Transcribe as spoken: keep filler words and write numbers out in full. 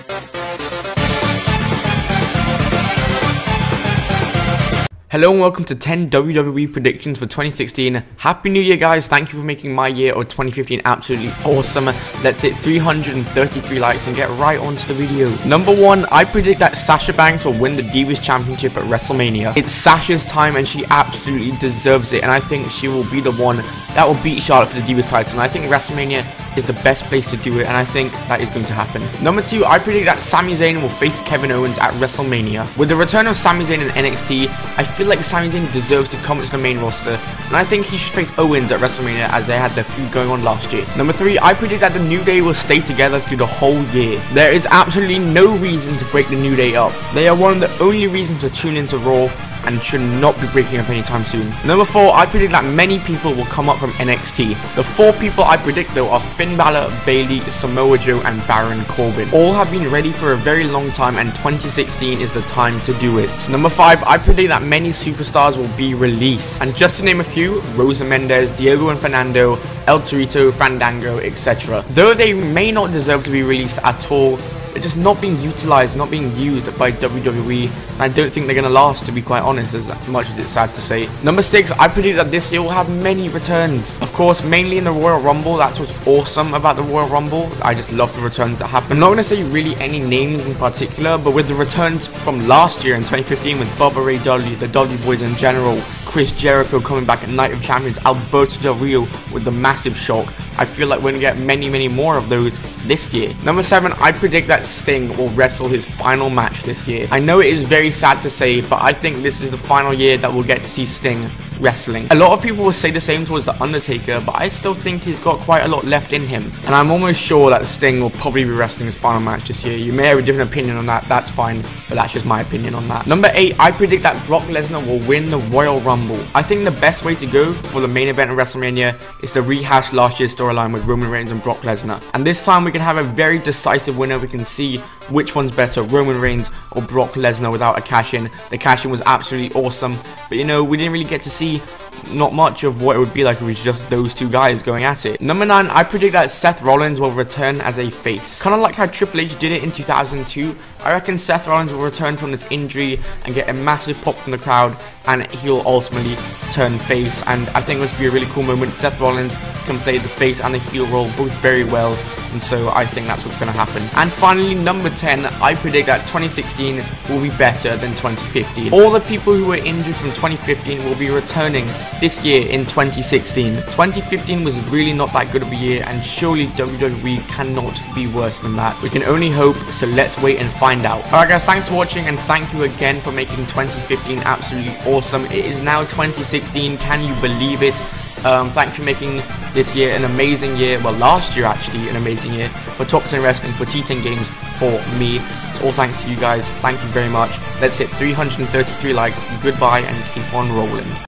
Hello and welcome to ten W W E predictions for twenty sixteen. Happy New Year, guys. Thank you for making my year of twenty fifteen absolutely awesome. Let's hit three hundred thirty-three likes and get right onto the video. Number one, I predict that Sasha Banks will win the Divas Championship at WrestleMania. It's Sasha's time and she absolutely deserves it, and I think she will be the one that will beat Charlotte for the Divas title, and I think WrestleMania is the best place to do it, and I think that is going to happen. Number two, I predict that Sami Zayn will face Kevin Owens at WrestleMania. With the return of Sami Zayn in N X T, I feel like Sami Zayn deserves to come to the main roster, and I think he should face Owens at WrestleMania as they had their feud going on last year. Number three, I predict that the New Day will stay together through the whole year. There is absolutely no reason to break the New Day up. They are one of the only reasons to tune into Raw and should not be breaking up anytime soon. Number four, I predict that many people will come up from N X T. The four people I predict though are Finn Balor, Bayley, Samoa Joe and Baron Corbin. All have been ready for a very long time, and twenty sixteen is the time to do it. Number five, I predict that many superstars will be released. And just to name a few, Rosa Mendes, Diego and Fernando, El Torito, Fandango, et cetera. Though they may not deserve to be released at all, they're just not being utilized, not being used by W W E, and I don't think they're going to last, to be quite honest, as much as it's sad to say. Number six, I predict that this year will have many returns. Of course, mainly in the Royal Rumble. That's what's awesome about the Royal Rumble. I just love the returns that happen. I'm not going to say really any names in particular, but with the returns from last year in twenty fifteen with Bubba Ray Dudley, the Dudley Boys in general, Chris Jericho coming back at Night of Champions, Alberto Del Rio with the massive shock, I feel like we're going to get many, many more of those this year. Number seven, I predict that Sting will wrestle his final match this year. I know it is very sad to say, but I think this is the final year that we'll get to see Sting wrestling. A lot of people will say the same towards The Undertaker, but I still think he's got quite a lot left in him, and I'm almost sure that Sting will probably be wrestling his final match this year. You may have a different opinion on that, that's fine, but that's just my opinion on that. Number eight, I predict that Brock Lesnar will win the Royal Rumble. I think the best way to go for the main event of WrestleMania is to rehash last year's storyline with Roman Reigns and Brock Lesnar, and this time we can have a very decisive winner. We can see which one's better, Roman Reigns or Brock Lesnar, without a cash-in. The cash-in was absolutely awesome, but you know, we didn't really get to see not much of what it would be like if it was just those two guys going at it. Number nine, I predict that Seth Rollins will return as a face. Kind of like how Triple H did it in two thousand two, I reckon Seth Rollins will return from this injury and get a massive pop from the crowd, and he'll ultimately turn face, and I think this would be a really cool moment. Seth Rollins can play the face and the heel role both very well, and so I think that's what's going to happen. And finally, number ten, I predict that twenty sixteen will be better than twenty fifteen. All the people who were injured from twenty fifteen will be returning this year in twenty sixteen. twenty fifteen was really not that good of a year, and surely W W E cannot be worse than that. We can only hope, so let's wait and find out. Alright guys, thanks for watching, and thank you again for making twenty fifteen absolutely awesome. It is now twenty sixteen, can you believe it? Um, thanks for making this year an amazing year, well last year actually an amazing year for Top ten Wrestling, for T ten Games, for me. It's all thanks to you guys, thank you very much. Let's hit three hundred thirty-three likes, goodbye and keep on rolling.